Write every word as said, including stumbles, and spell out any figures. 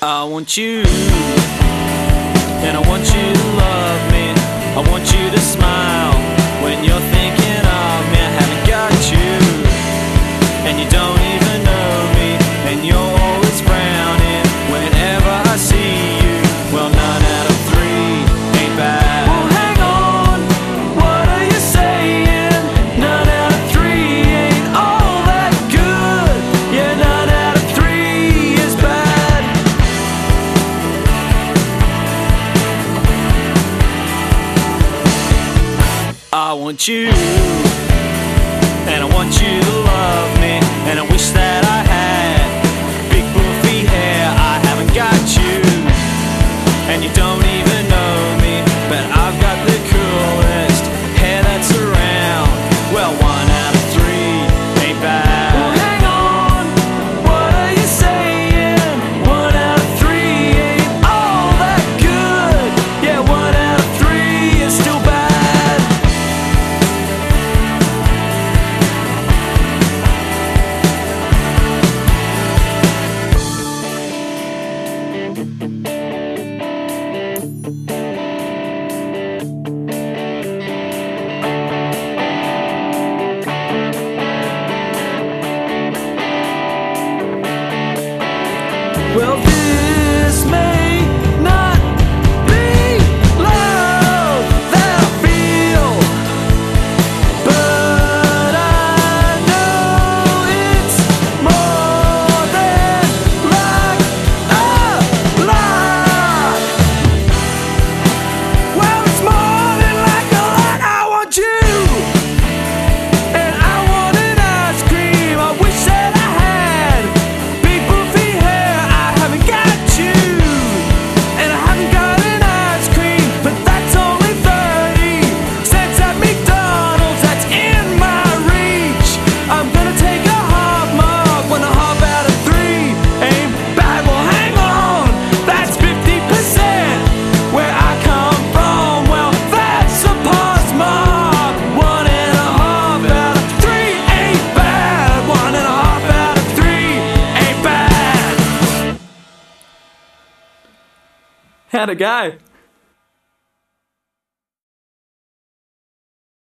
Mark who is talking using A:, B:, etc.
A: I want you, and I want you to love me. I want you to smile when you're thinking of me. I haven't got you, and you don't even know me, and you're always frowning whenever I see you. Well, none out of three ain't bad. Well, hang on, what are you saying? None out of three ain't all that good. Yeah, none out of three is bad. I want you, and I want you to love me, and I wish that I had big buffy hair. I haven't got you, and you don't even know me, but I've got the coolest hair that's around. Well, one out of three ain't bad. Well, hang on, what are you saying? One out of three ain't all that good. Yeah, one out of three is still bad. Well, this may not be love that I feel, but I know it's more than like a lot. Well, it's more than like a lot. I want you, and I want an ice cream. I wish that I had big buffy hair. I haven't got you, and I haven't got an ice cream, but that's only thirty cents at McDonald's. That's in my reach. I'm gonna take a half mug when a half out of three ain't bad. Well, hang on, that's fifty percent where I come from. Well, that's a pass mark. One and a half out of three ain't bad. One and a half out of three ain't bad. How'd it go?